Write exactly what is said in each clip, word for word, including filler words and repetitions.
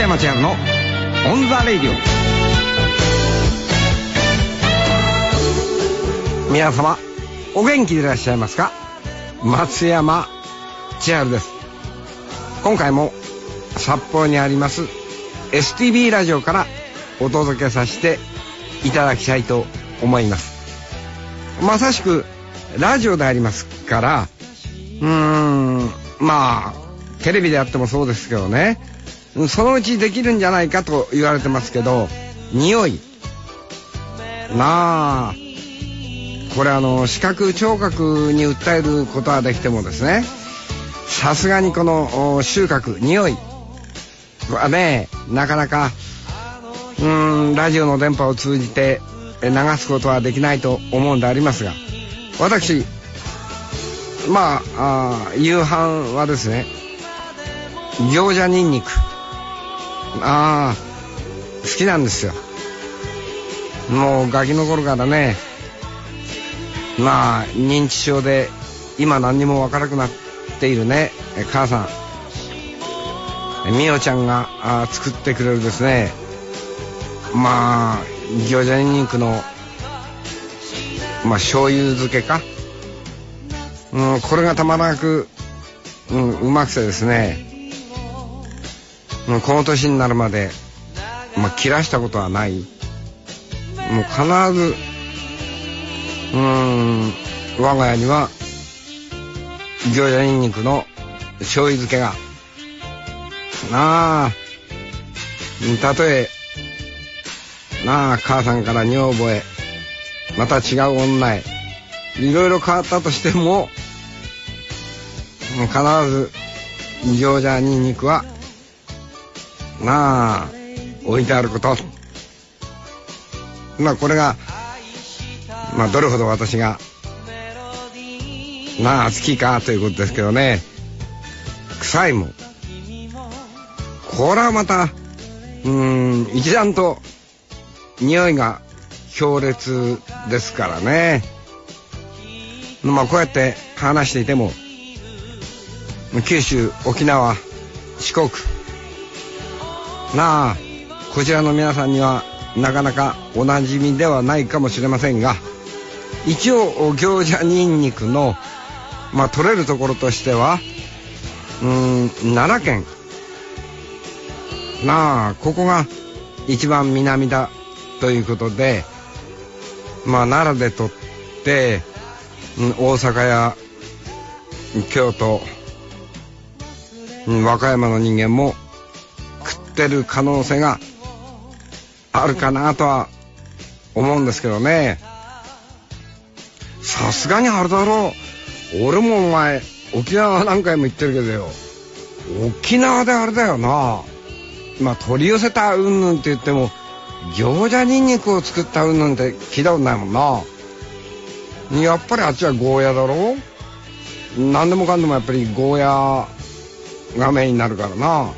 山千春のオンザレイディオ。皆様お元気でいらっしゃいますか？松山千春です。今回も札幌にあります エスティービー ラジオからお届けさせていただきたいと思います。まさしくラジオでありますから、うーんまあテレビであってもそうですけどね、そのうちできるんじゃないかと言われてますけど、匂いなあ、これあの視覚聴覚に訴えることはできてもですね、さすがにこの収穫匂いはね、なかなかうーんラジオの電波を通じて流すことはできないと思うんでありますが、私まあ、あ夕飯はですね、餃子ニンニクああ好きなんですよ。もうガキの頃からね、まあ認知症で今何にもわからなくなっているね母さんみおちゃんがあ作ってくれるですね、まあ餃子ニンニクのまあ醤油漬けか、うん、これがたまらなく、うん、うまくてですね、うん、この年になるまで、まあ、切らしたことはない。もう必ずうーん我が家には餃子ニンニクの醤油漬けがなあ、たとえなあ母さんから女房へまた違う女へいろいろ変わったとしても、必ず餃子ニンニクはなあ置いてあること、まあこれがまあどれほど私がなあ好きかということですけどね。臭いもんこれはまたうーん一段と匂いが強烈ですからね。まあこうやって話していても九州、沖縄、四国なあこちらの皆さんにはなかなかおなじみではないかもしれませんが、一応餃子ニンニクのまあ取れるところとしてはうーん奈良県なあ、ここが一番南だということで、まあ奈良で取って大阪や京都、和歌山の人間も食ってる可能性があるかなとは思うんですけどね。さすがにあれだろう、俺もお前沖縄何回も行ってるけどよ、沖縄であれだよな、まあ取り寄せたうんぬんって言っても餃子ニンニクを作ったうんぬんって聞いたことないもんな。やっぱりあっちはゴーヤだろ、何でもかんでもやっぱりゴーヤがメインになるからな。やっ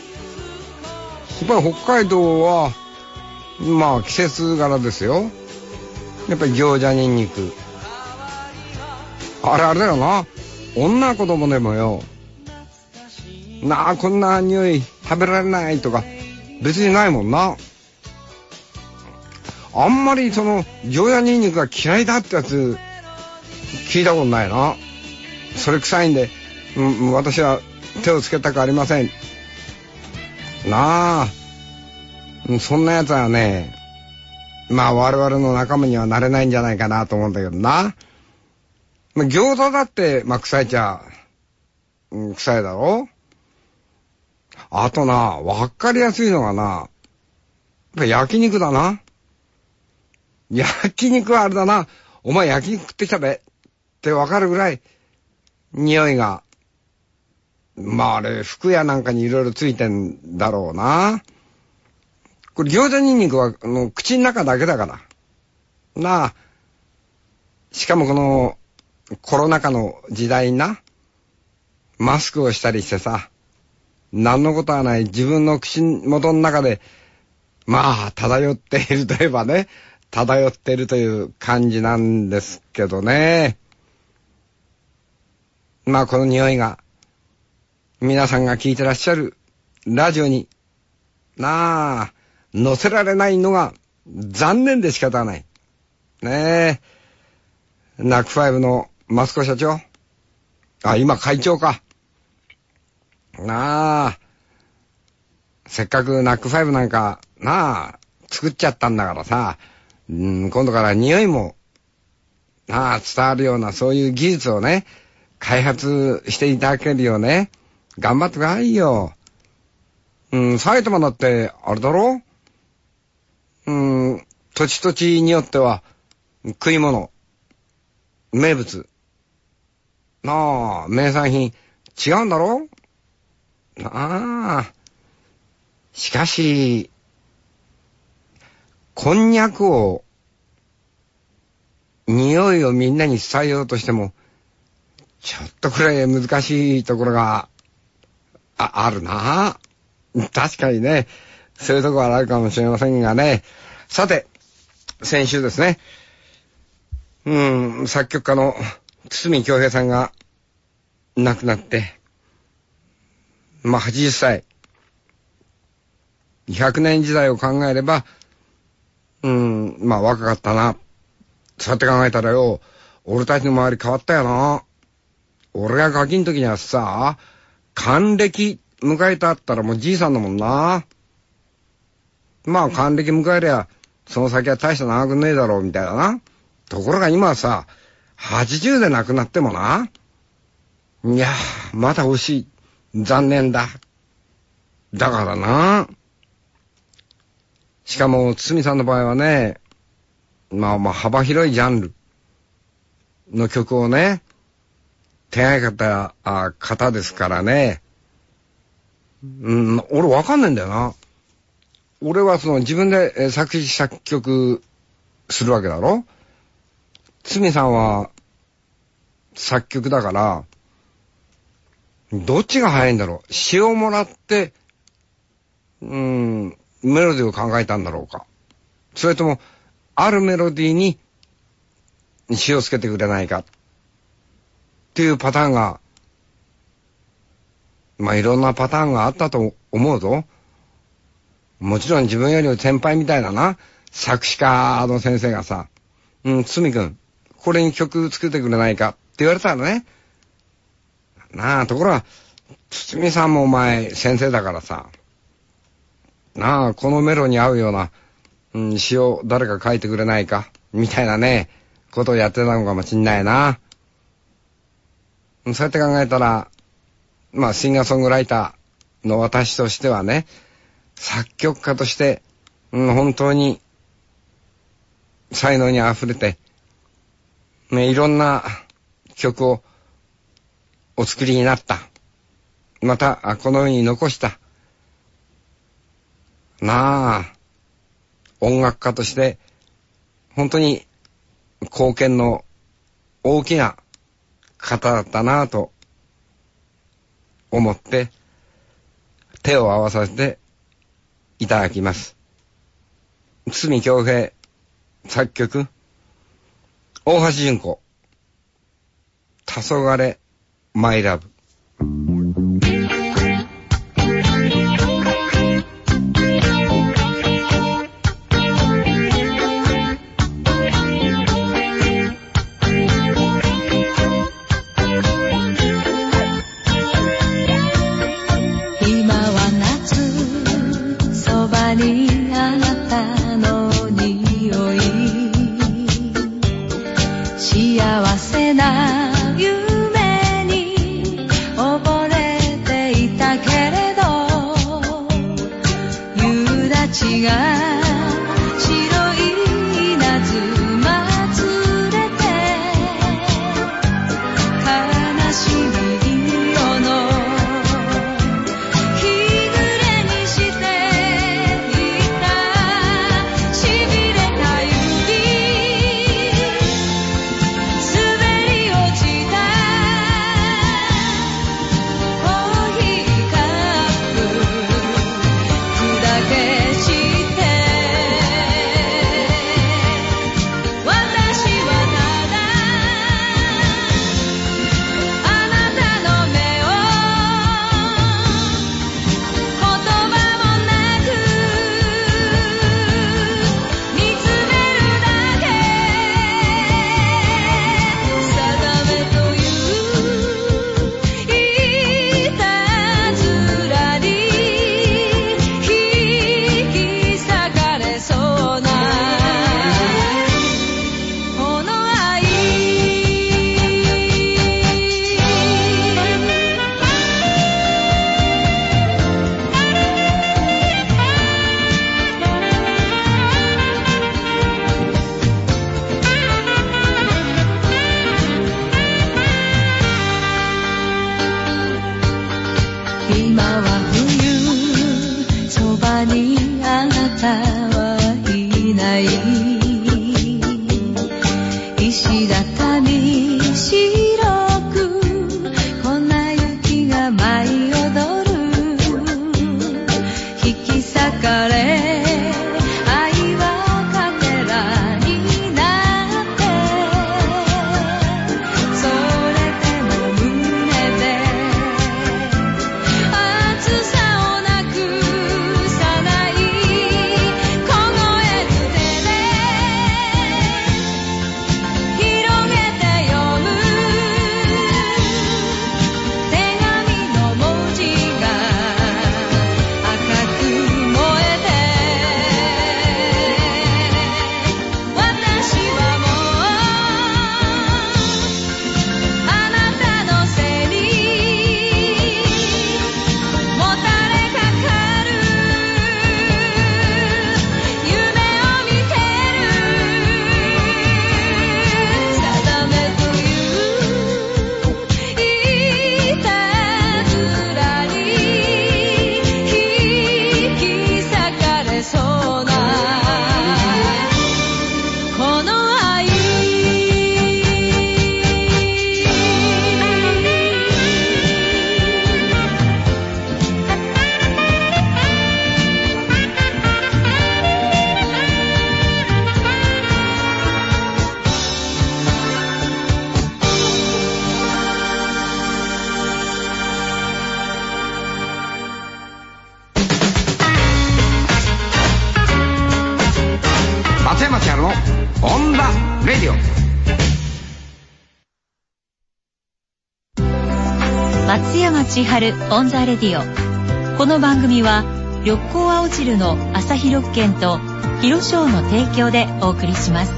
ぱり北海道はまあ季節柄ですよ。やっぱり餃子ニンニクあれあれだよな、女子供でもよなあ、こんな匂い食べられないとか別にないもんな。あんまりその餃子ニンニクが嫌いだってやつ聞いたことないな。それ臭いんで、うん、私は手をつけたくありませんなあ。そんなやつはね、まあ我々の仲間にはなれないんじゃないかなと思うんだけどな。餃子だってまあ臭いちゃ、うん、臭いだろ。あとな、わかりやすいのがな、焼肉だな。焼肉はあれだな、お前焼肉食ってきたべってわかるぐらい匂いが、まああれ服屋なんかにいろいろついてんだろうな。これ餃子ニンニクはあの口の中だけだからなあ。しかもこのコロナ禍の時代にな、マスクをしたりしてさ、何のことはない自分の口元の中でまあ漂っているといえばね、漂っているという感じなんですけどね。まあこの匂いが皆さんが聞いてらっしゃるラジオになあ、乗せられないのが残念で仕方ない。ねえ、ナックファイブのマスコ社長。あ、今会長か。なあ、せっかくナックファイブなんか、なあ、作っちゃったんだからさ、うん、今度から匂いも、なあ、伝わるようなそういう技術をね、開発していただけるよね。頑張ってくださいよ。うん、埼玉だって、あれだろ？うん、土地土地によっては、食い物、名物、なあ、名産品、違うんだろ？なあ、しかし、こんにゃくを、匂いをみんなに伝えようとしても、ちょっとくらい難しいところが、あ、あるな。確かにね、そういうところはあるかもしれませんがね。さて、先週ですね、うん、作曲家の堤恭平さんが亡くなって、まあはちじゅっさい。ひゃくねん時代を考えれば、うん、まあ若かったな。そうやって考えたらよ、俺たちの周り変わったよな。俺がガキの時にはさ、還暦迎えたったらもうじいさんだもんな。まあ還暦迎えりゃ、その先は大した長くねえだろうみたいだな。ところが今はさ、はちじゅうで亡くなってもな。いや、まだ惜しい。残念だ。だからな。しかも、堤さんの場合はね、まあまあ幅広いジャンルの曲をね、手がけた方ですからね。うん、俺わかんないんだよな。俺はその自分で作詞作曲するわけだろ。堤さんは作曲だから、どっちが早いんだろう。詩をもらって、うん、メロディーを考えたんだろうか。それとも、あるメロディーに詩をつけてくれないか。っていうパターンが、まあいろんなパターンがあったと思うぞ。もちろん自分より先輩みたいなな、作詞家の先生がさ、うん、堤くん、これに曲作ってくれないかって言われたらね。なあ、ところが、堤さんもお前先生だからさ、なあ、このメロに合うような、うん、詩を誰か書いてくれないか、みたいなね、ことをやってたのかもしんないな。そうやって考えたら、まあシンガーソングライターの私としてはね、作曲家として、うん、本当に才能に溢れて、ね、いろんな曲をお作りになった。また、この世に残した。なあ、音楽家として、本当に貢献の大きな方だったなぁと思って、手を合わさせていただきます。堤恭平作曲、大橋純子、黄昏マイラブ。 幸せな夢に溺れていたけれど、夕立が白い稲妻連れて悲しみ色の日暮れにしていたしびれた指「 ない石畳白く粉雪が舞い踊る引き裂かれ愛はかけらになってそれでも胸で熱さをなくさない凍える手で広げて読む手紙の文字が赤く燃えて私はもうあなたの背にもたれかかる夢を見てる定めといういたずらに引き裂かれそうなこの愛松山千春のオンダレディオ。 松山千春オンザレディオ。この番組は緑光青汁の朝日緑券と広商の提供でお送りします。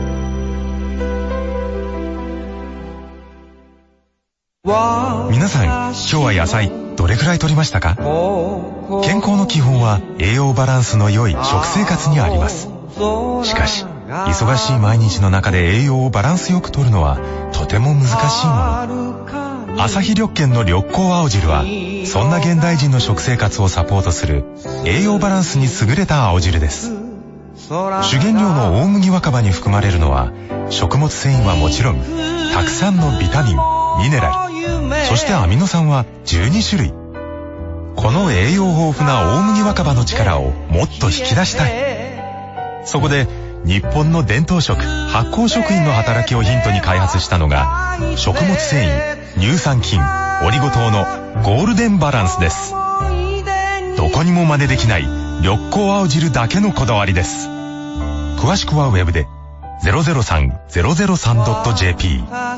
皆さん、今日は野菜どれくらい摂りましたか？健康の基本は栄養バランスの良い食生活にあります。しかし、忙しい毎日の中で栄養をバランスよく摂るのはとても難しいもの。朝日緑券の緑光青汁はそんな現代人の食生活をサポートする栄養バランスに優れた青汁です。主原料の大麦若葉に含まれるのは食物繊維はもちろんたくさんのビタミン、ミネラル、そしてアミノ酸はじゅうにしゅるい。この栄養豊富な大麦若葉の力をもっと引き出したい。そこで日本の伝統食発酵食品の働きをヒントに開発したのが食物繊維、乳酸菌、オリゴ糖のゴールデンバランスです。どこにも真似できない緑光青汁だけのこだわりです。詳しくはウェブで ゼロゼロさん ゼロゼロさん ドット ジェーピー。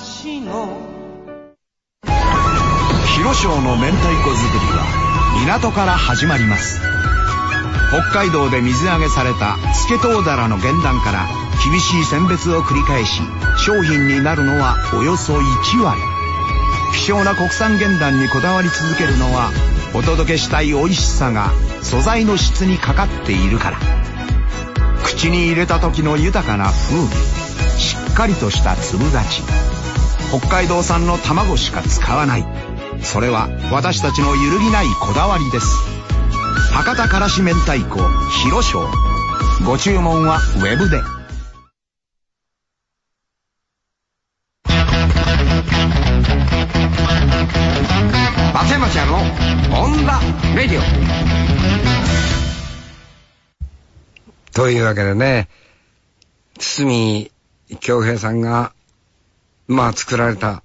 広商の明太子作りは港から始まります。北海道で水揚げされたスケトウダラの原卵から厳しい選別を繰り返し商品になるのはおよそいちわり。希少な国産原卵にこだわり続けるのはお届けしたい美味しさが素材の質にかかっているから。口に入れた時の豊かな風味、しっかりとした粒立ち、北海道産の卵しか使わない。それは私たちの揺るぎないこだわりです。博多からし明太子広商。ご注文はウェブで。 松山千春のオンダレディオ。というわけでね、堤恭平さんがまあ作られた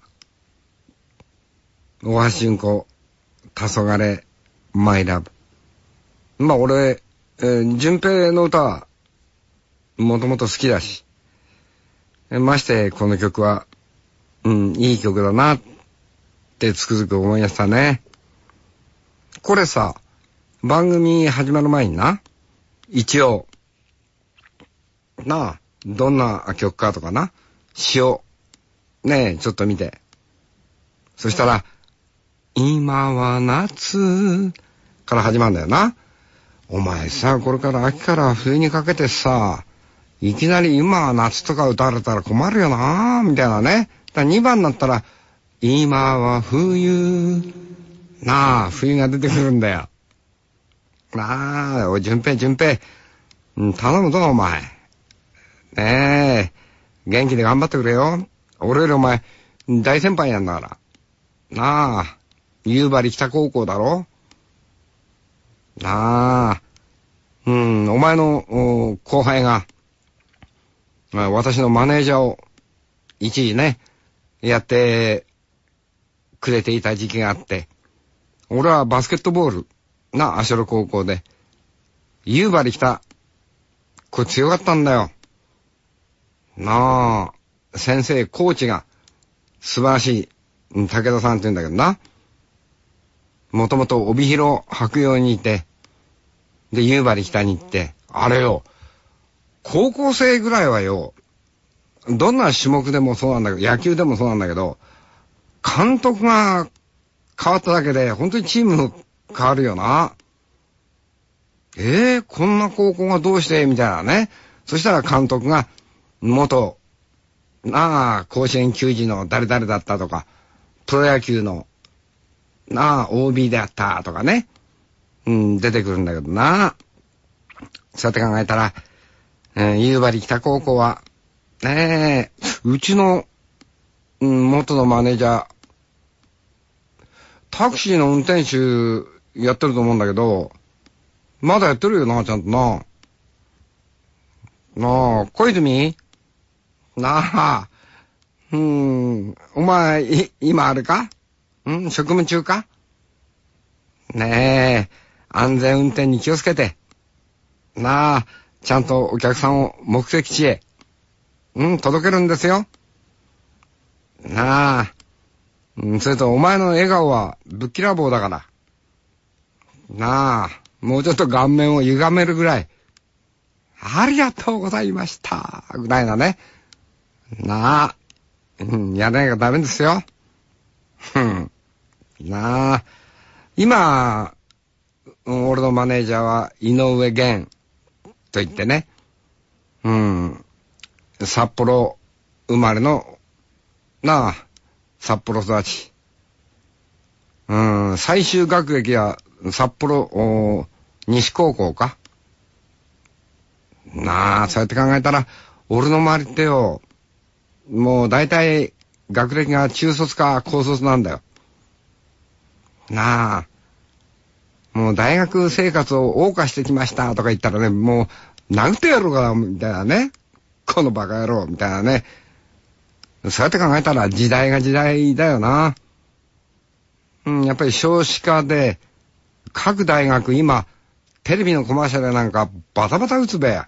大橋純子黄昏マイラブ。まあ俺、えー、純平の歌はもともと好きだし、ましてこの曲は、うん、いい曲だなってつくづく思いましたね。これさ、番組始まる前にな、一応、なあ、どんな曲かとかな、詩を、ねえ、ちょっと見て。そしたら、今は夏から始まるんだよな。お前さ、これから秋から冬にかけてさ、いきなり今は夏とか歌われたら困るよなみたいなね。だからにばんになったら、今は冬、なあ、冬が出てくるんだよ。なあ、おい、順平、順平、うん、頼むぞ、お前。 ねえ、元気で頑張ってくれよ。俺よりお前、大先輩なんだから。なあ、夕張北高校だろ。なあ、うん、お前の後輩が、まあ、私のマネージャーを一時ね、やってくれていた時期があって、俺はバスケットボールな、足寄高校で、夕張北、これ強かったんだよ。なあ、先生、コーチが素晴らしい、武田さんって言うんだけどな。もともと帯広白洋にいて、で、夕張北に行って、あれよ、高校生ぐらいはよ、どんな種目でもそうなんだけど、野球でもそうなんだけど、監督が変わっただけで、本当にチーム変わるよな。えー、こんな高校がどうしてみたいなね。そしたら監督が、元、なあ、甲子園球児の誰々だったとか、プロ野球の、なあ、オービー であったとかね。うん、出てくるんだけどな。そうやって考えたら、えー、夕張北高校は、ねえ、うちの、うん、元のマネージャー、タクシーの運転手やってると思うんだけど、まだやってるよな、ちゃんとな。なあ、小泉なあ、うーん、お前、い、今あれかん職務中かねえ、安全運転に気をつけて。なあ、ちゃんとお客さんを目的地へ、うん、届けるんですよ。なあ、うん、それとお前の笑顔はぶっきらぼうだから。なあ、もうちょっと顔面を歪めるぐらい、ありがとうございました、ぐらいなね。なあ、うん、やらなきゃダメですよ。うん。なあ、今、うん、俺のマネージャーは井上源と言ってね、うん、札幌生まれの、なあ、札幌育ち。うん、最終学歴は札幌西高校か。なあ、そうやって考えたら、俺の周りってよ、もう大体学歴が中卒か高卒なんだよ。なあ、もう大学生活を謳歌してきましたとか言ったらね、もう殴ってやろうか、みたいなね。このバカ野郎、みたいなね。そうやって考えたら時代が時代だよな。うん、やっぱり少子化で、各大学今、テレビのコマーシャルなんかバタバタ打つべや。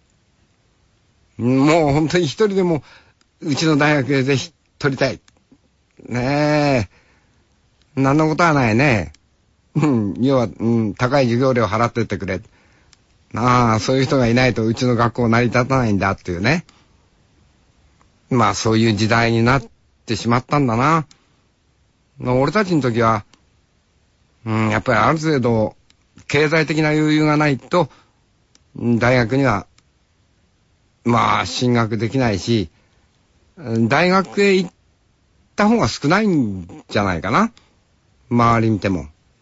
もう本当に一人でも、うちの大学でぜひ取りたい。ねえ。何のことはないね。うん、要は、うん、高い授業料払ってってくれ。ああ、そういう人がいないとうちの学校成り立たないんだっていうね。まあそういう時代になってしまったんだな。俺たちの時は、うん、やっぱりある程度経済的な余裕がないと大学にはまあ進学できないし、大学へ行った方が少ないんじゃないかな。周り見ても。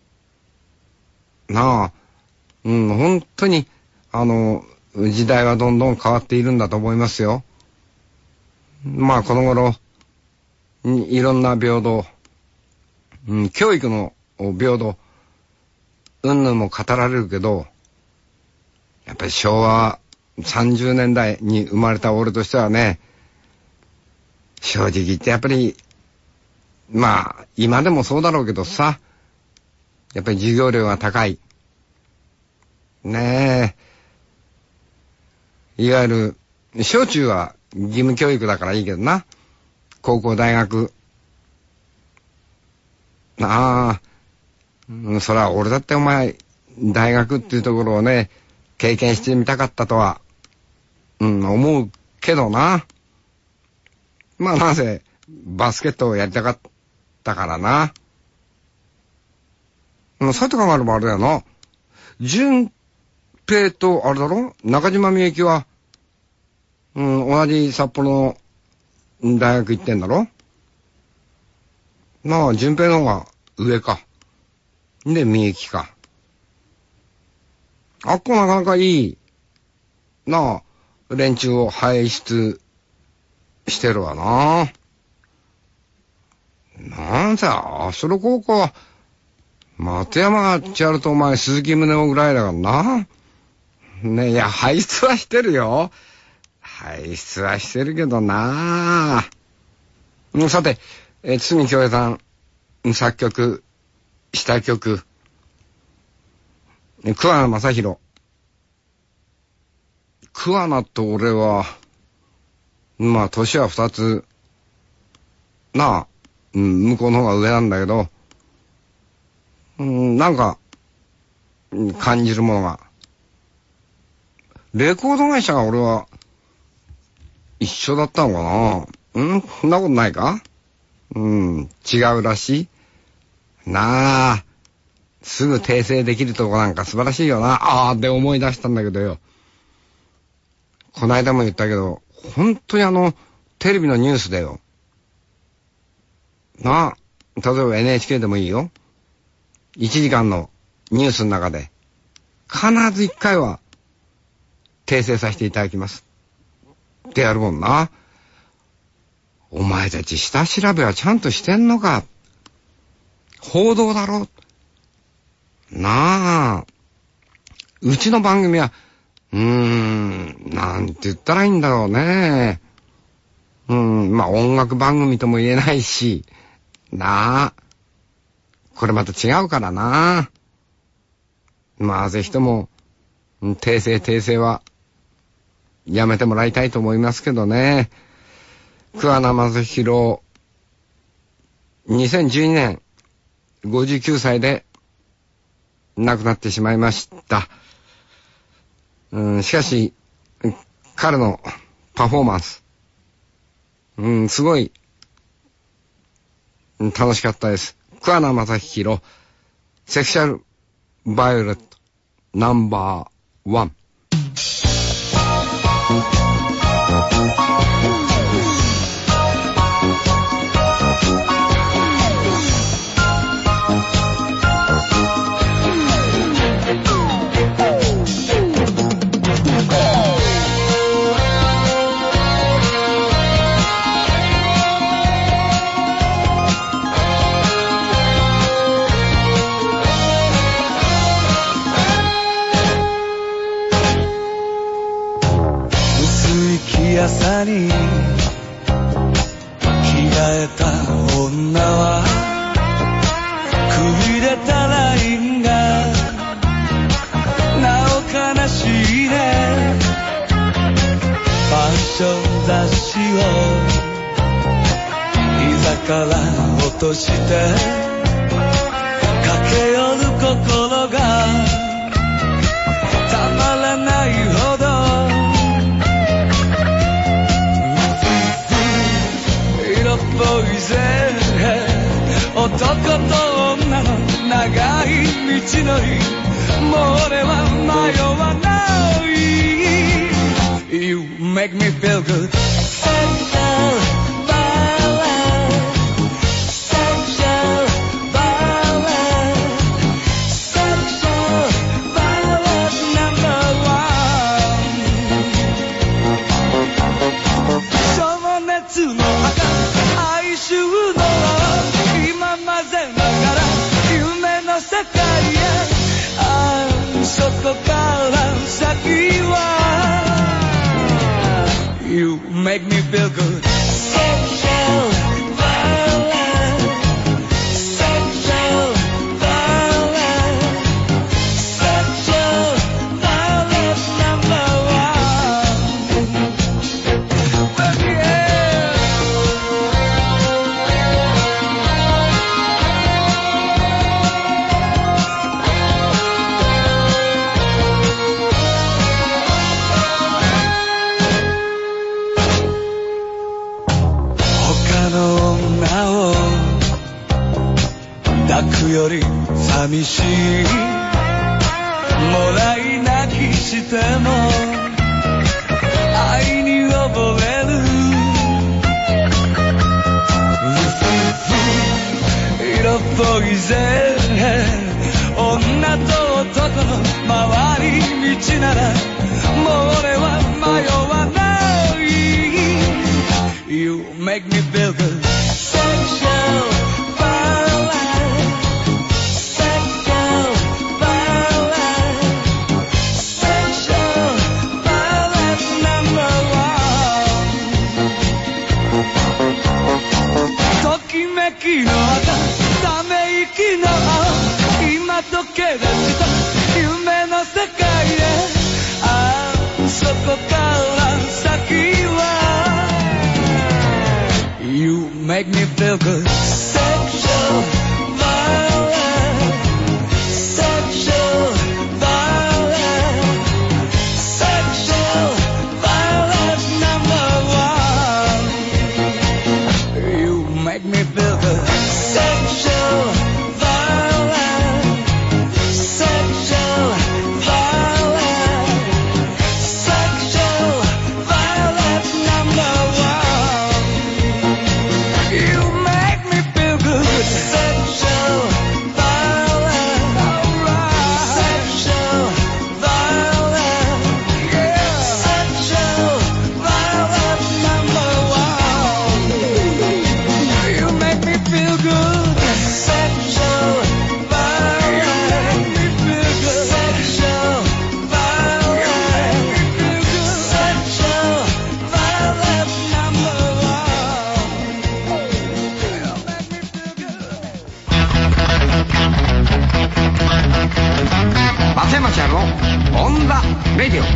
なあ、うん、本当にあの時代はどんどん変わっているんだと思いますよ。まあこの頃いろんな平等、うん、教育の平等うんぬんも語られるけど、やっぱり昭和さんじゅうねんだいに生まれた俺としてはね、正直言ってやっぱりまあ今でもそうだろうけどさ、やっぱり授業料が高いねえ。いわゆる小中は義務教育だからいいけどな、高校大学ああ、うん、そら俺だってお前大学っていうところをね経験してみたかったとは、うん、思うけどな。まあなぜバスケットをやりたかったからな。そうやって考えればあれだよな。順平とあれだろ、中島みゆきは、うん、同じ札幌の大学行ってんだろ。まあ順平の方が上か。でみゆきか。あっこなかなかいいなあ、 連中を輩出してるわな。なんせ、アシュロ高校は、松山が千春とお前、鈴木宗男ぐらいだからな。ね、いや、輩出はしてるよ。輩出はしてるけどな。さて、え、堤京平さん、作曲、した曲、桑名正宏。桑名と俺は、まあ、年は二つ、なあ、うん、向こうの方が上なんだけど、うん、なんか、感じるものが。レコード会社が俺は、一緒だったのかな。うん、そんなことないか。うん、違うらしい。なあ、すぐ訂正できるとこなんか素晴らしいよな。ああ、で思い出したんだけどよ。こないだも言ったけど、本当にあの、テレビのニュースだよ。なあ、例えば エヌエイチケー でもいいよ。いちじかんのニュースの中で、必ずいっかいは、訂正させていただきます。ってやるもんな。お前たち下調べはちゃんとしてんのか。報道だろ。なあ。うちの番組は、うーん、なんて言ったらいいんだろうね。うん、まあ音楽番組とも言えないし、なあ。これまた違うからな。まあぜひとも、訂正訂正は、やめてもらいたいと思いますけどね。桑名正宏、にせんじゅうにねん、ごじゅうきゅうさいで亡くなってしまいました。うん、しかし、彼のパフォーマンス、うん、すごい、楽しかったです。桑名正宏、セクシャルバイオレットナンバーワン。 朝に着替えた女はくびれたラインがなお悲しいね。ファッション雑誌を膝から落として駆け寄る心がたまらないほど色っぽいぜ。男と女の長い道のり、もう俺は迷わない。 You make me feel good. Sexual ballet, sexual ballet, sexual ballet number one. 情熱の哀愁の今混ぜながら夢の世界へ、ああそこから先は You make me feel good. Sexual ballet, sexual ballet, sexual ballet number one. Yeah. 抱くより寂しい、もらい泣きしても愛に溺れる。色っぽいぜ、女と男の回り道ならもう俺は迷わない。 make me feel good. Sexual violence, sexual violence, sexual violence number one. ときめきのため息の今溶け出した夢の世界で、ああそこから先は You make me feel good. Sexual violence, sexual violence, sexual violence number one. You make me feel good. Sexual violence, sexual violence, sexual violence number one. You make me feel good. Sexual violence, alright. Sexual violence, yeah. Sexual violence number one. You make me feel good. Sexual violence, you make me feel good. Sexual violence, you make me feel good. Sexual violence number one. You make me feel good. 松山千春のオンザレディオ。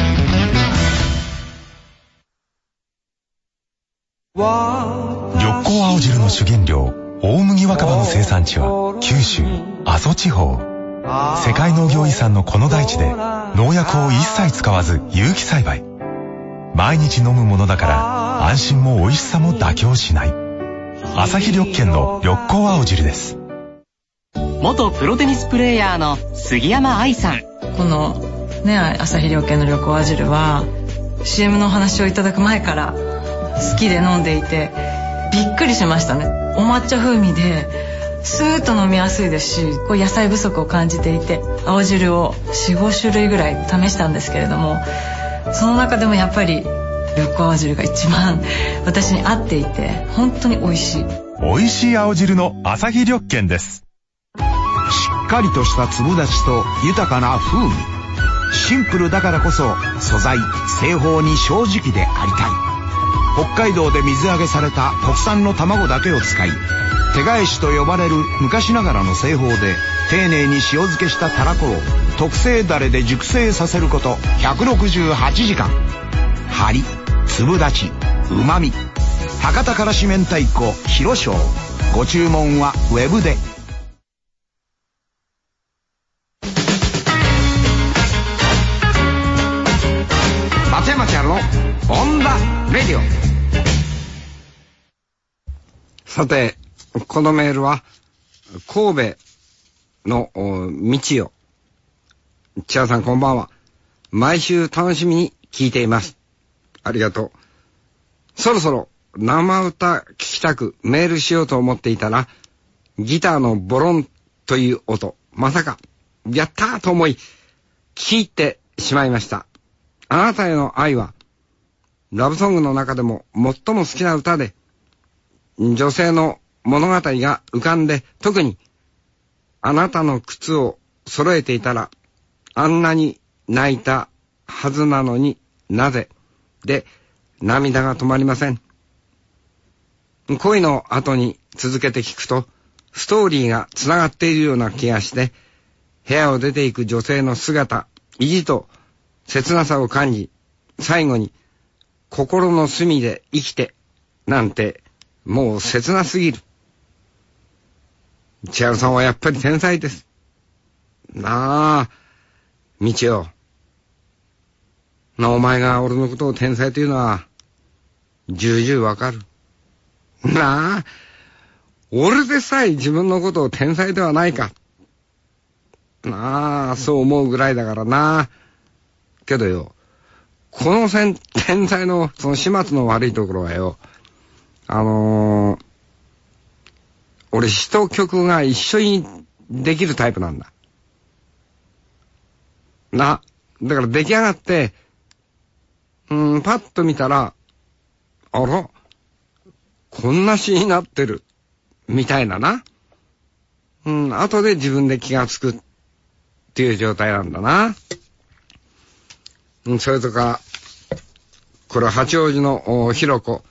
緑光青汁の主原料大麦若葉の生産地は九州阿蘇地方。世界農業遺産のこの大地で農薬を一切使わず有機栽培。毎日飲むものだから安心も美味しさも妥協しない。アサヒ緑健の緑光青汁です。 元プロテニスプレーヤーの杉山愛さん。 このね、アサヒ緑健の緑光青汁は シーエム のお話をいただく前から好きで飲んでいてびっくりしましたね。お抹茶風味でスーッと飲みやすいですし、こう野菜不足を感じていて青汁を よん、ごしゅるいぐらい試したんですけれども、その中でもやっぱり緑光青汁が一番私に合っていて本当に美味しい。 美味しい青汁のアサヒ緑健です。 しっかりとした粒立ちと豊かな風味。シンプルだからこそ素材製法に正直でありたい。北海道で水揚げされた国産の卵だけを使い、手返しと呼ばれる昔ながらの製法で丁寧に塩漬けしたたらこを特製ダレで熟成させることひゃくろくじゅうはちじかん。張り、粒立ち、うまみ。博多からし明太子広翔。ご注文はウェブで。 松山千春のオンザレディオ。さて、このメールは神戸の道よ。千春さんこんばんは。毎週楽しみに聞いています。ありがとう。そろそろ生歌聞きたくメールしようと思っていたら、ギターのボロンという音、まさかやったーと思い聞き入ってしまいました。あなたへの愛はラブソングの中でも最も好きな歌で、女性の物語が浮かんで、特にあなたの靴を揃えていたらあんなに泣いたはずなのになぜで涙が止まりません。恋の後に続けて聞くとストーリーがつながっているような気がして、部屋を出ていく女性の姿、意地と切なさを感じ、最後に心の隅で生きてなんてもう切なすぎる。千春さんはやっぱり天才です。なあ、道よ。なお前が俺のことを天才というのは重々わかる。なあ、俺でさえ自分のことを天才ではないか。なあ、そう思うぐらいだからな。けどよ、この天才のその始末の悪いところはよ、あのー、俺詩と曲が一緒にできるタイプなんだ。な、だから出来上がって、うーん、パッと見たら、あら、 こんな詩になってるみたいなな、うん、後で自分で気がつくっていう状態なんだな。うん、それとかこれは八王子のひろこ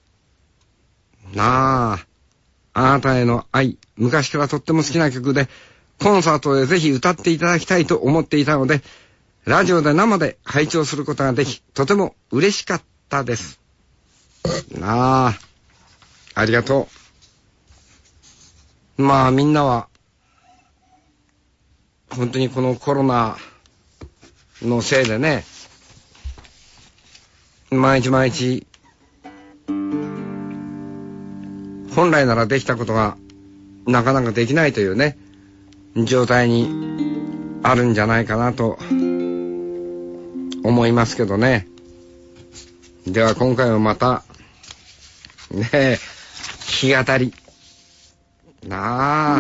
なあ、あなたへの愛、昔からとっても好きな曲でコンサートでぜひ歌っていただきたいと思っていたので、ラジオで生で拝聴することができ、とても嬉しかったですなあ。ありがとう。まあみんなは本当にこのコロナのせいでね、毎日毎日本来ならできたことがなかなかできないというね状態にあるんじゃないかなと思いますけどね。では今回もまたねえ弾き語りなあ、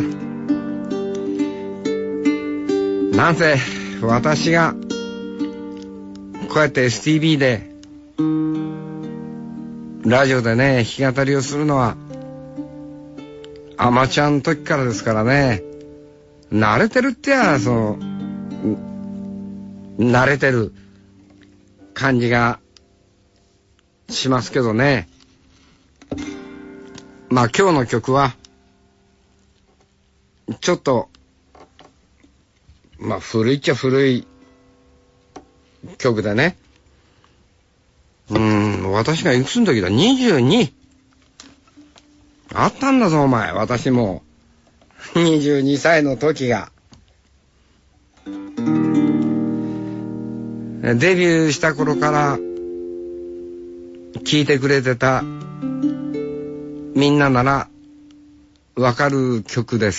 なんせ私がこうやって エスティービー でラジオでね弾き語りをするのはアマチュアの時からですからね、慣れてるってやその慣れてる感じがしますけどね。まあ今日の曲はちょっとまあ古いっちゃ古い曲でね、うーん私がいくつの時だ、にじゅうにあったんだぞお前、私もにじゅうにさいの時が。デビューした頃から聴いてくれてたみんなならわかる曲です。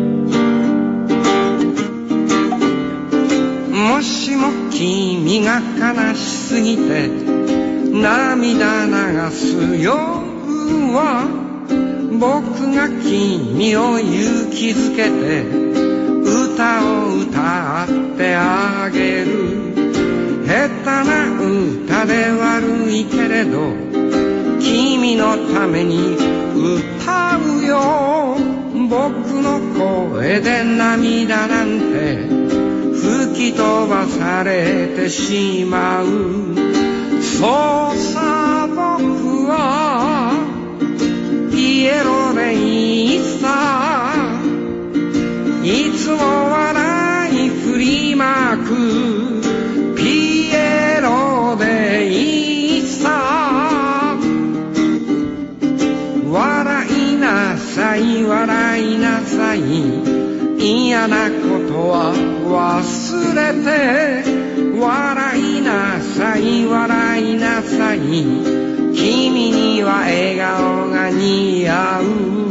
もしも君が悲しすぎて涙流す夜は、僕が君を勇気づけて歌を歌ってあげる。下手な歌で悪いけれど君のために歌うよ。僕の声で涙なんて吹き飛ばされてしまう。そうさ僕はピエロでいいさ、いつも笑い振りまくピエロでいいさ。笑いなさい笑いなさい、嫌なことは忘れて笑いなさい笑いなさい、君には笑顔が似合う。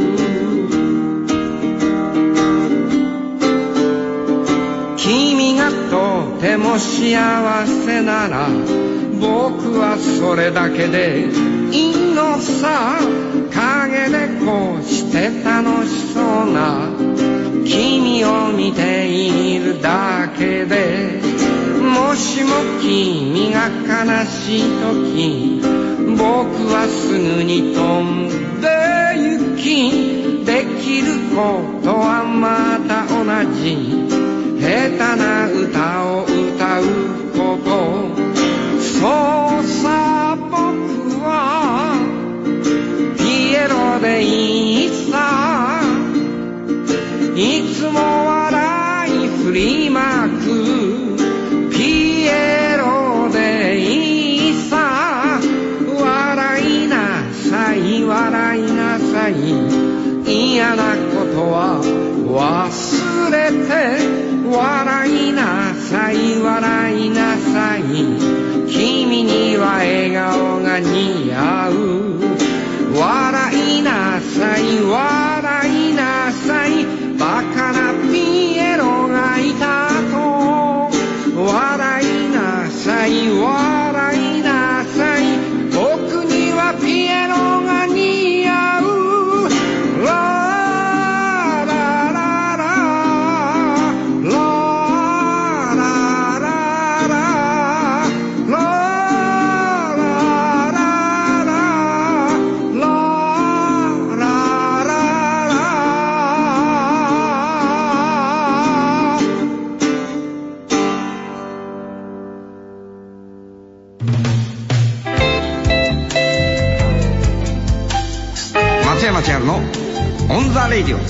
君がとても幸せなら僕はそれだけでいいのさ。陰でこうして楽しそうな君を見ているだけで、もしも君が悲しい時僕はすぐに飛んで行き、できることはまた同じ下手な歌を歌うこと。そうさ僕はピエロでいいさ、いつも笑い振りまくピエロでいいさ。笑いなさい笑いなさい、嫌なことは忘れて笑いなさい笑いなさい、君には笑顔が似合う。笑いなさい笑いなさい、バカなピエロがいたと。笑いなさい笑いなさい、僕にはピエロが似合う。ラ松山千春のオンザレイディオ。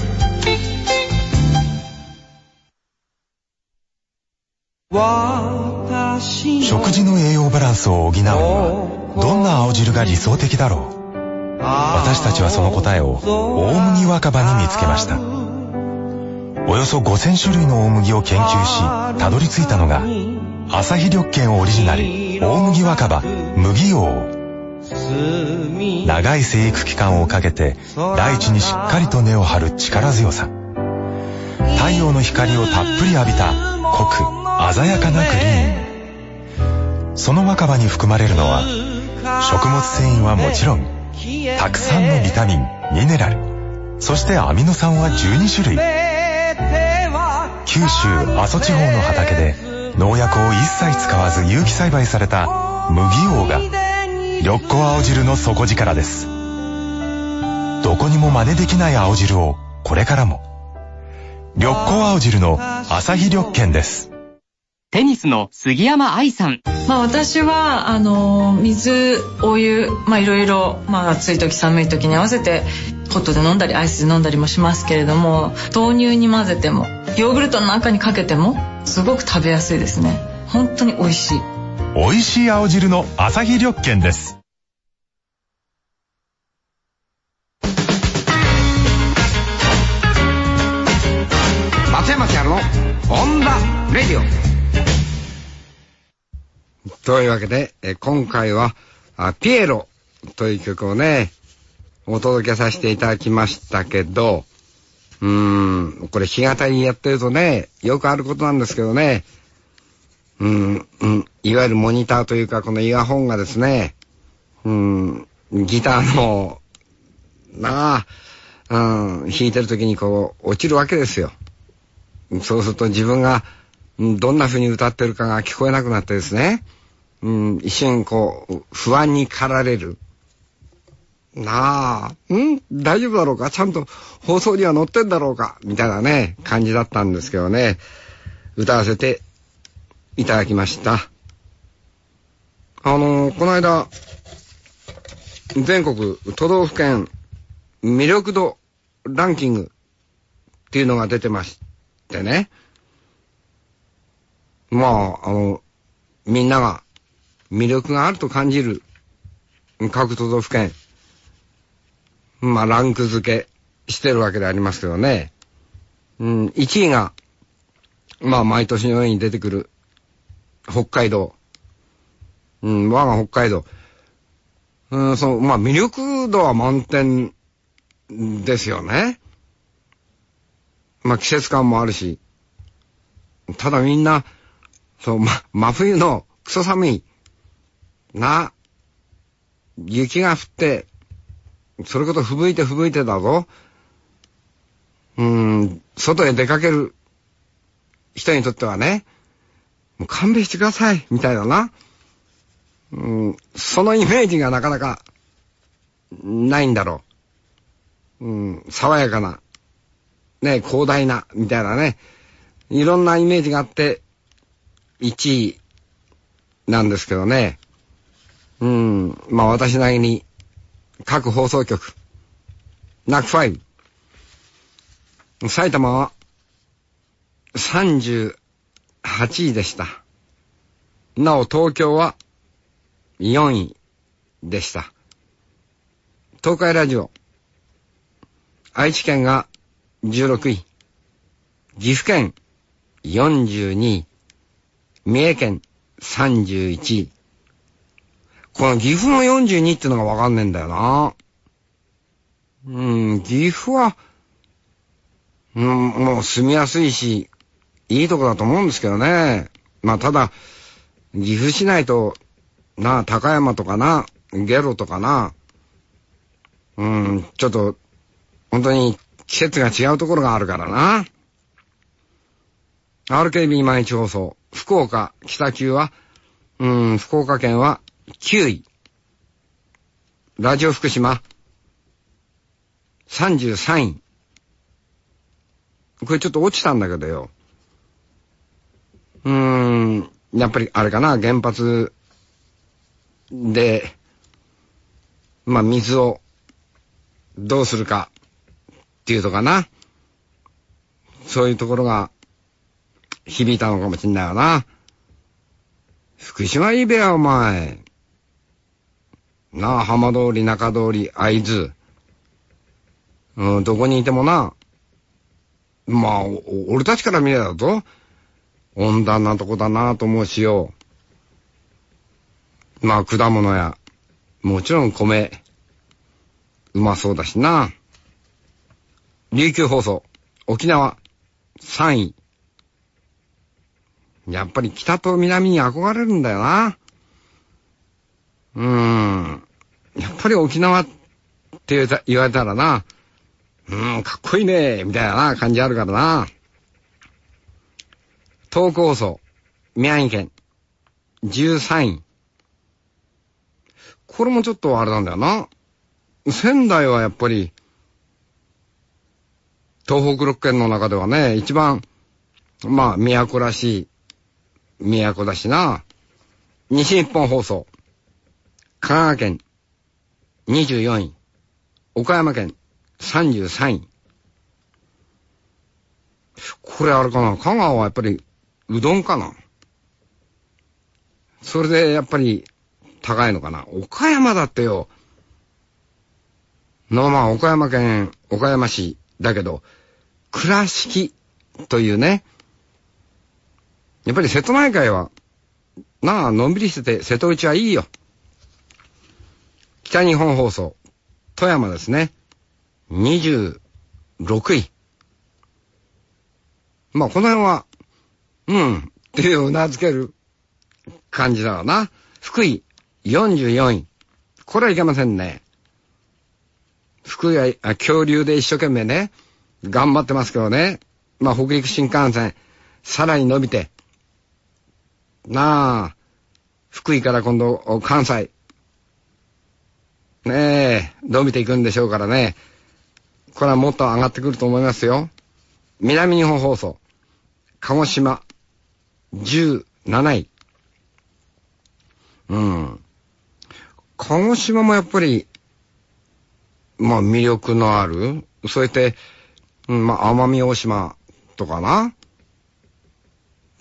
食事の栄養バランスを補うにはどんな青汁が理想的だろう。私たちはその答えを大麦若葉に見つけました。およそごせん種類の大麦を研究したどり着いたのがアサヒ緑健オリジナル大麦若葉麦王。長い生育期間をかけて大地にしっかりと根を張る力強さ、太陽の光をたっぷり浴びた濃く鮮やかなグリーン。その若葉に含まれるのは食物繊維はもちろんたくさんのビタミン、ミネラル、そしてアミノ酸はじゅうに種類。九州阿蘇地方の畑で農薬を一切使わず有機栽培された麦王が緑子青汁の底力です。どこにも真似できない青汁をこれからも。緑子青汁のアサヒ緑健です。 テニスの杉山愛さん。 まあ私はあの水、お湯、まあいろいろ、まあ暑い時寒い時に合わせてホットで飲んだりアイスで飲んだりもしますけれども、豆乳に混ぜてもヨーグルトの中にかけてもすごく食べやすいですね。本当に美味しい。 美味しい青汁のアサヒ緑健です。 松山千春のオンザレディオ。というわけでえ今回はあピエロという曲をねお届けさせていただきましたけど、うーんこれ弾き語りやってるとねよくあることなんですけどね、うん、うん、いわゆるモニターというかこのイヤホンがですね、うん、ギターのなあ、うん、弾いてる時にこう落ちるわけですよ。そうすると自分がどんな風に歌ってるかが聞こえなくなってですね、うん、一瞬こう不安に駆られる。なあ、ん大丈夫だろうか、ちゃんと放送には載ってんだろうかみたいなね感じだったんですけどね、歌わせていただきました。あのー、この間全国都道府県魅力度ランキングっていうのが出てましてね、まああのみんなが魅力があると感じる各都道府県、まあランク付けしてるわけでありますけどね、うん、いちいがまあ毎年のように出てくる北海道、うん、我が北海道、うん、そう、まあ魅力度は満点ですよね。まあ季節感もあるし、ただみんなそう、ま、真冬のクソ寒いな雪が降ってそれこそ吹雪いて吹雪いてだぞ、うーん外へ出かける人にとってはね、もう勘弁してくださいみたいだな、うん、そのイメージがなかなかないんだろう、うん、爽やかなね広大なみたいなね、いろんなイメージがあっていちいなんですけどね、うん、まあ私なりに各放送局ナックファイブ埼玉はさんじゅうはちいでした。なお東京はよんいでした。東海ラジオ愛知県がじゅうろくい、岐阜県よんじゅうにい、三重県さんじゅういちい。この岐阜のよんじゅうにっていうのがわかんねえんだよな。うん、岐阜は、うん、もう住みやすいし、いいとこだと思うんですけどね。まあただ、岐阜市内と、なあ、高山とかな、下呂とかな、うん、ちょっと、本当に季節が違うところがあるからな。アールケービー 毎日放送、福岡北九は、うん、福岡県はきゅうい。ラジオ福島、さんじゅうさんい。これちょっと落ちたんだけどよ。うーん、やっぱりあれかな、原発で、まあ水をどうするかっていうとかな。そういうところが響いたのかもしんないよな。福島いいべや、お前。なあ、浜通り、中通り、会津。うん、どこにいてもな。まあ、俺たちから見ればだと、温暖なとこだなと思うしよ。まあ、果物や、もちろん米、うまそうだしな。琉球放送、沖縄、さんい。やっぱり北と南に憧れるんだよな。うーん。やっぱり沖縄って言われたらな、うーん、かっこいいね、みたいな感じあるからな。東北放送、宮城県、じゅうさんい。これもちょっとあれなんだよな。仙台はやっぱり、東北ろっけんの中ではね、一番、まあ、都らしい、都だしな。西日本放送、香川県、にじゅうよんい。岡山県、さんじゅうさんい。これあれかな、香川はやっぱり、うどんかな。それでやっぱり、高いのかな。岡山だってよ。のまあ、岡山県、岡山市だけど、倉敷というね、やっぱり瀬戸内海は、なあ、のんびりしてて、瀬戸内はいいよ。北日本放送、富山ですね。にじゅうろくい。まあ、この辺は、うん、っていううなずける感じだろうな。福井、よんじゅうよんい。これはいけませんね。福井は、あ、恐竜で一生懸命ね、頑張ってますけどね。まあ、北陸新幹線、さらに伸びて、なあ、福井から今度、関西、ねえ、伸びていくんでしょうからね。これはもっと上がってくると思いますよ。南日本放送、鹿児島、じゅうなない。うん。鹿児島もやっぱり、まあ魅力のある、そうやって、うん、まあ奄美大島とかな。うん、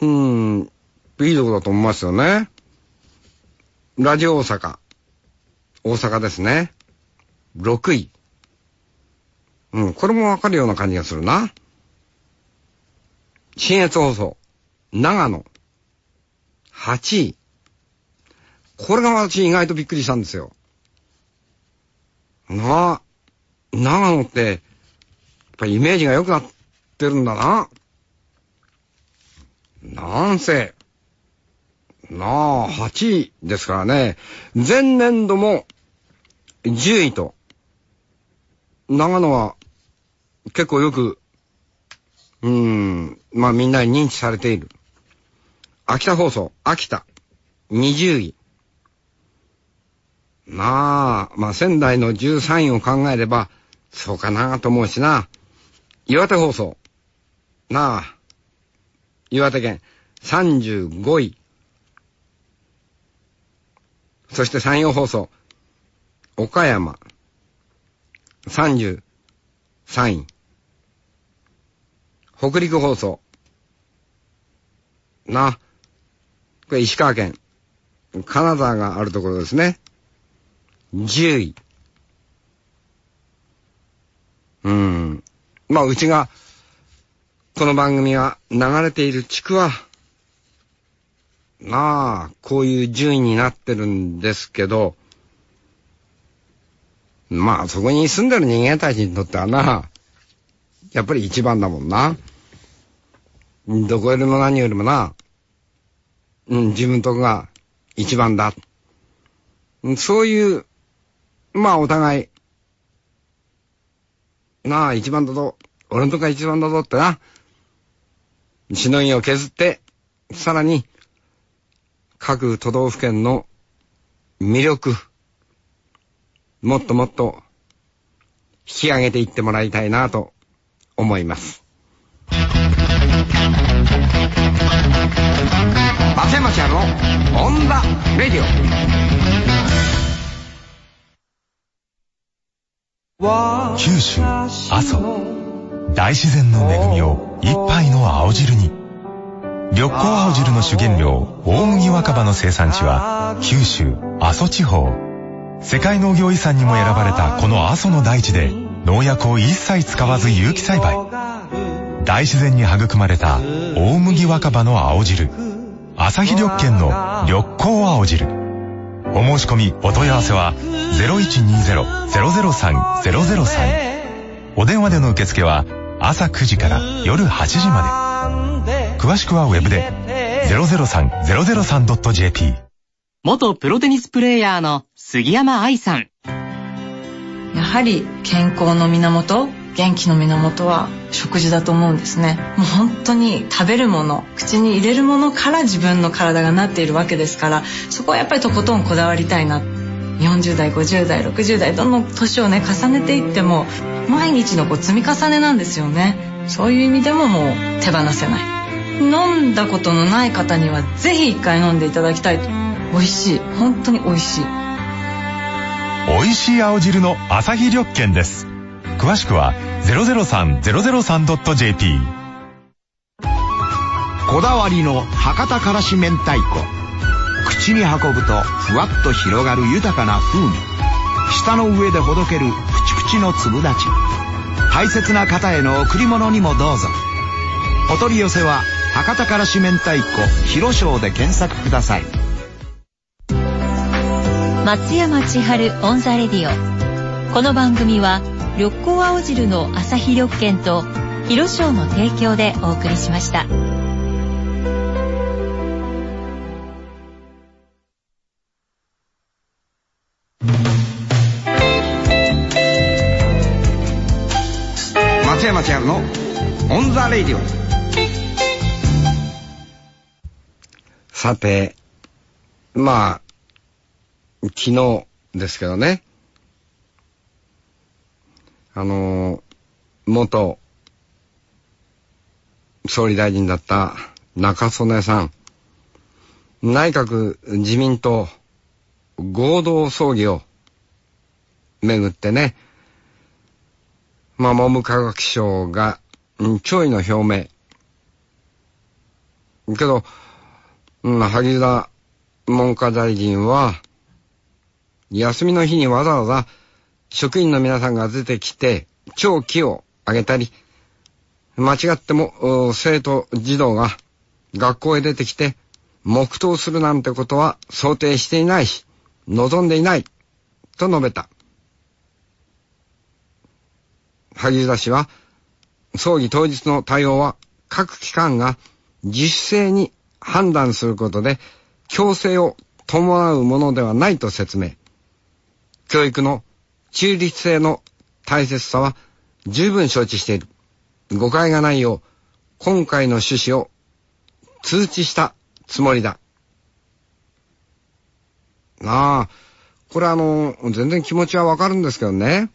いいとこだと思いますよね。ラジオ大阪、大阪ですね。ろくい。うん、これもわかるような感じがするな。信越放送、長野、はちい。これが私意外とびっくりしたんですよ。なあ、長野って、やっぱりイメージが良くなってるんだな。なんせ、なあ、はちいですからね。前年度もじゅういと、長野は結構よく、うーん、まあみんなに認知されている。秋田放送、秋田、にじゅうい。まあ、まあ仙台のじゅうさんいを考えれば、そうかなと思うしな。岩手放送、なあ、岩手県、さんじゅうごい。そして山陽放送、岡山、さんじゅうさんい。北陸放送、な、これ石川県、金沢があるところですね。じゅうい。うん。まあ、うちが、この番組が流れている地区は、なあ、こういう順位になってるんですけど、まあ、そこに住んでる人間たちにとってはな、やっぱり一番だもんな。どこよりも何よりもな、うん、自分とこが一番だ。そういう、まあお互い、なあ一番だぞ、俺のとこが一番だぞってな、しのぎを削って、さらに、各都道府県の魅力、もっともっと引き上げていってもらいたいなと思います。松山千春のオンザレディオ。 九州阿蘇、大自然の恵みを一杯の青汁に。緑光青汁の主原料大麦若葉の生産地は九州阿蘇地方。世界農業遺産にも選ばれたこの阿蘇の大地で農薬を一切使わず有機栽培、大自然に育まれた大麦若葉の青汁、朝日緑見の緑光青汁。お申し込みお問い合わせは ゼロいちにゼロ ゼロゼロさん ゼロゼロさん。お電話での受付は朝くじから夜はちじまで。詳しくはウェブで ゼロゼロさん ゼロゼロさん ドット ジェーピー。 元プロテニスプレーヤーの杉山愛さん。 やはり健康の源、元気の源は食事だと思うんですね。もう本当に食べるもの、口に入れるものから自分の体がなっているわけですから、そこはやっぱりとことんこだわりたいな。よんじゅう代、ごじゅう代、ろくじゅう代、どんどん年をね重ねていっても毎日のこう積み重ねなんですよね。そういう意味でももう手放せない。飲んだことのない方にはぜひ一回飲んでいただきたい。美味しい、本当に美味しい。 美味しい青汁の朝日緑見です。詳しくは ゼロゼロさん ゼロゼロさん ドット ジェーピー。 こだわりの博多からし明太子。口に運ぶとふわっと広がる豊かな風味。舌の上でほどけるプチプチの粒立ち。大切な方への贈り物にもどうぞ。お取り寄せは博多からし明太子広商で検索ください。 松山千春オンザレディオ。この番組は緑光青汁の朝日緑見と広商の提供でお送りしました。 松山千春のオンザレディオ。さて、まあ昨日ですけどね、あの元総理大臣だった中曽根さん、内閣自民党合同葬儀をめぐってね、まあ文部科学省が弔意の表明けど、うん、萩生田文科大臣は休みの日にわざわざ職員の皆さんが出てきて弔旗をあげたり、間違っても生徒児童が学校へ出てきて黙祷するなんてことは想定していないし望んでいないと述べた。萩生田氏は葬儀当日の対応は各機関が自主性に判断することで強制を伴うものではないと説明。教育の中立性の大切さは十分承知している。誤解がないよう今回の趣旨を通知したつもりだ。なあ、これあの全然気持ちはわかるんですけどね。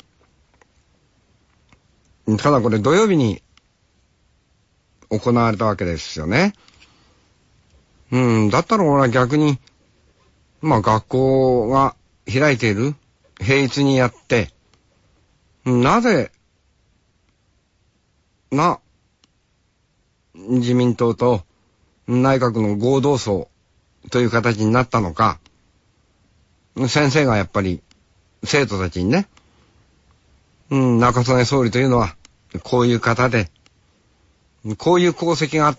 ただこれ土曜日に行われたわけですよね。うん、だったら俺は逆にまあ学校が開いている平日にやって、なぜな自民党と内閣の合同葬という形になったのか、先生がやっぱり生徒たちにね、うん、中曽根総理というのはこういう方でこういう功績があった、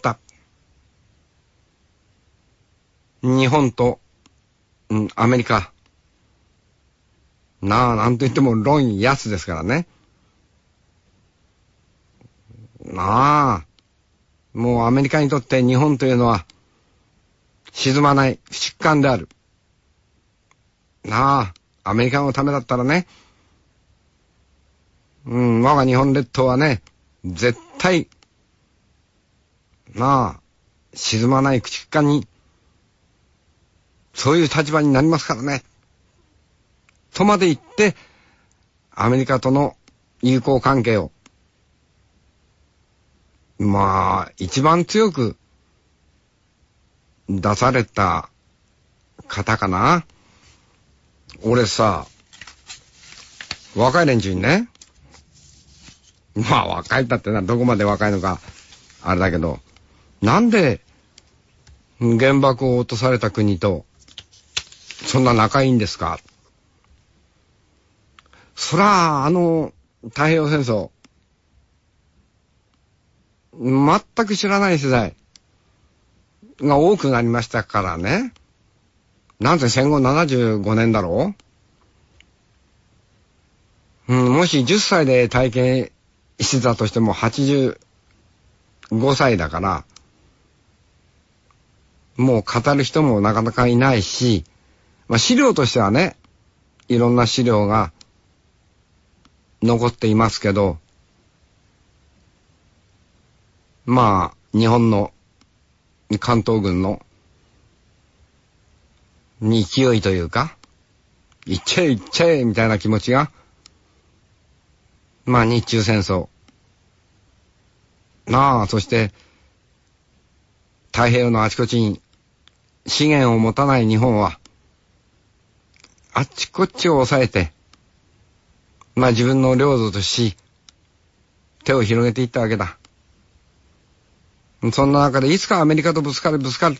日本と、うん、アメリカなあ、なんと言っても論安ですからね。なあ、もうアメリカにとって日本というのは沈まない疾患である。なあ、アメリカのためだったらね、うん、我が日本列島はね、絶対なあ、沈まない疾患に、そういう立場になりますからね。とまで言って、アメリカとの友好関係を、まあ、一番強く出された方かな。俺さ、若い連中にね、 まあ若いだってな、どこまで若いのかあれだけど、なんで原爆を落とされた国とそんな仲いいんですか。そらあの太平洋戦争全く知らない世代が多くなりましたからね。なんせ戦後ななじゅうごねんだろう、うん、もしじゅっさいで体験してたとしてもはちじゅうごさいだから、もう語る人もなかなかいないし、まあ、資料としてはね、いろんな資料が残っていますけど、まあ日本の関東軍の勢いというか、いっちゃえいっちゃえみたいな気持ちが、まあ日中戦争なあ、そして太平洋のあちこちに資源を持たない日本はあっちこっちを抑えて、まあ自分の領土とし手を広げていったわけだ。そんな中でいつかアメリカとぶつかるぶつかる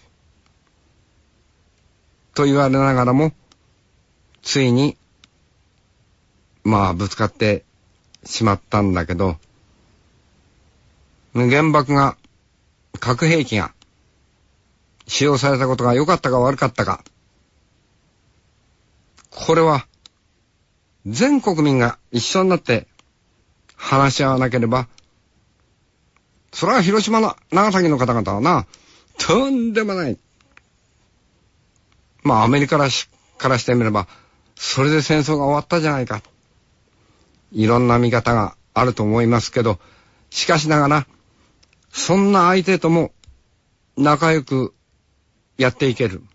と言われながらも、ついにまあぶつかってしまったんだけど、原爆が、核兵器が使用されたことが良かったか悪かったか、これは全国民が一緒になって話し合わなければ、それは広島の長崎の方々はな、とんでもない。まあアメリカからし、からしてみれば、それで戦争が終わったじゃないか。いろんな見方があると思いますけど、しかしながら、そんな相手とも仲良くやっていける。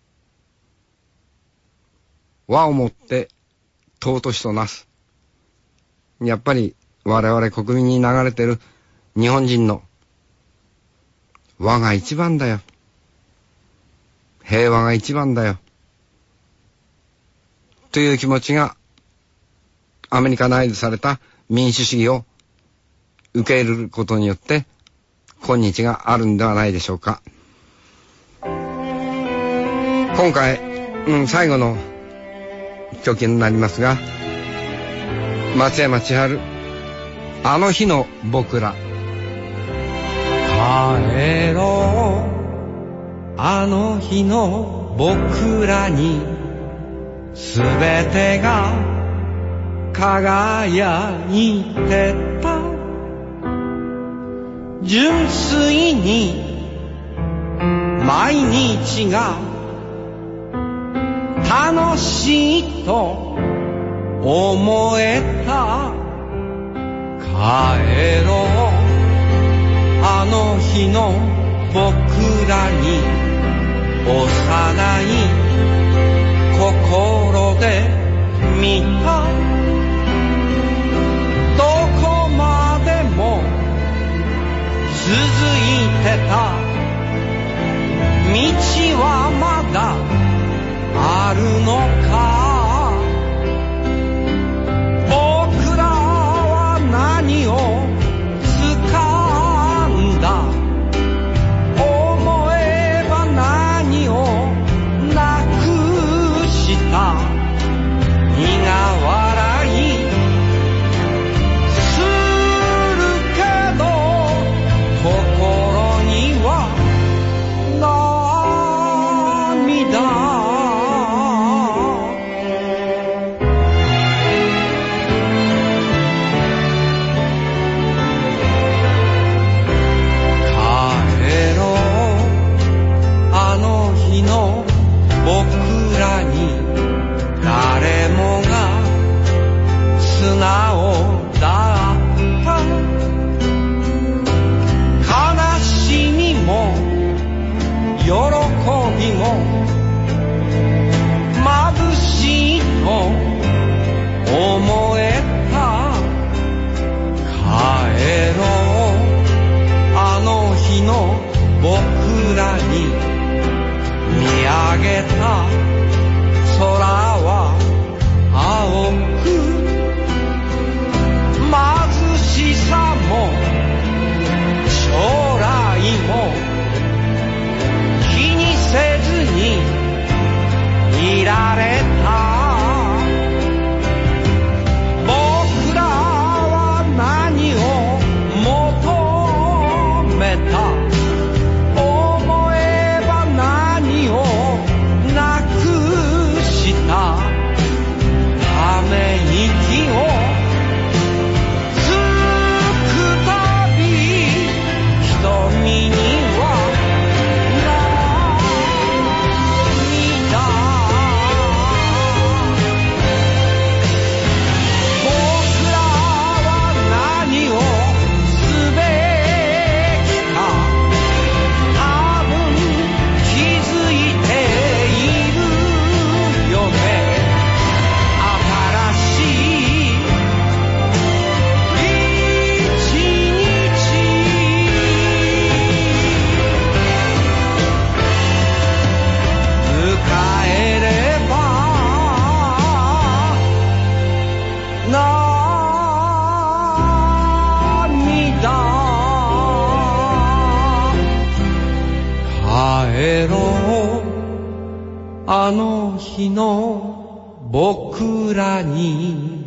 和をもって尊しとなす。やっぱり我々国民に流れてる日本人の和が一番だよ。平和が一番だよ。という気持ちがアメリカナイズされた民主主義を受け入れることによって今日があるんではないでしょうか。今回、うん、最後の曲になりますが、松山千春、あの日の僕ら。 帰ろうあの日の僕らに、すべてが輝いてた。純粋に毎日が楽しいと思えた。帰ろうあの日の僕らに、幼い心で見た。どこまでも続いてた道はまだあるのか。僕らは何を掴んだ。思えば何をなくした。苦笑いするけど心には涙。僕らに誰もが素直だった。悲しみも喜びも眩しいと思えた。帰ろうあの日の僕らに、見上げた空は青く僕らに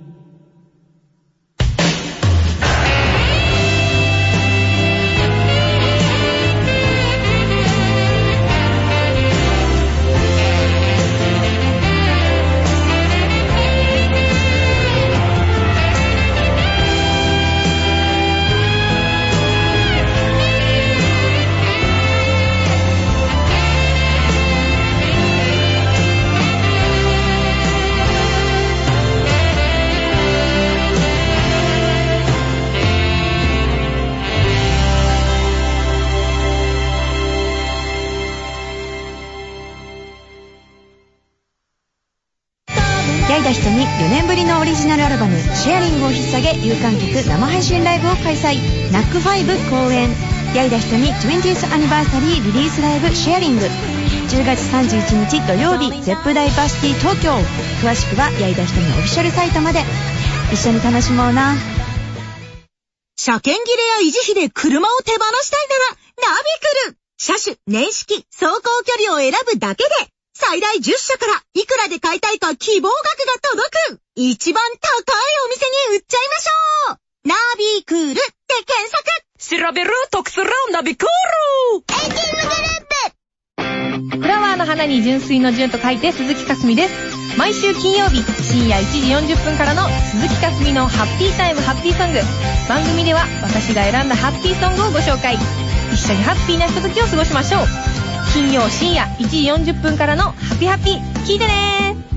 矢井田ひとみよねんぶりのオリジナルアルバム「シェアリング」を引っ提げ有観客生配信ライブを開催。ナックファイブ公演矢井田ひとみ にじゅうアニバーサリーリリースライブシェアリング、じゅうがつさんじゅういちにち土曜日ゼップダイバーシティ東京。詳しくは矢井田ひとみオフィシャルサイトまで。一緒に楽しもうな。 車検切れや維持費で車を手放したいならナビクル。車種、年式、走行距離を選ぶだけで最大じゅっしゃからいくらで買いたいか希望額が届く。一番高いお店に売っちゃいましょう。ナビクールで検索。 調べる得するナビクール。 エイティームグループ。 フラワーの花に純粋の純と書いて鈴木かすみです。毎週金曜日深夜いちじよんじゅっぷんからの鈴木かすみのハッピータイムハッピーソング。番組では私が選んだハッピーソングをご紹介。一緒にハッピーなひとときを過ごしましょう。金曜深夜いちじよんじゅっぷんからのハッピーハッピー聞いてねー。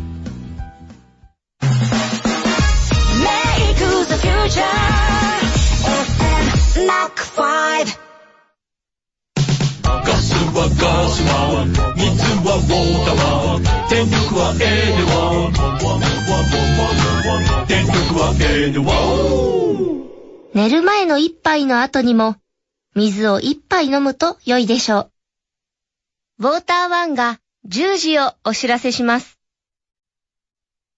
Make the future エフエム ナックファイブ。 ガスはガスは水はウォーターは電力はエネワ電力はエネワ。 寝る前の一杯の後にも水を一杯飲むと良いでしょう。ウォーターワンがじゅうじをお知らせします。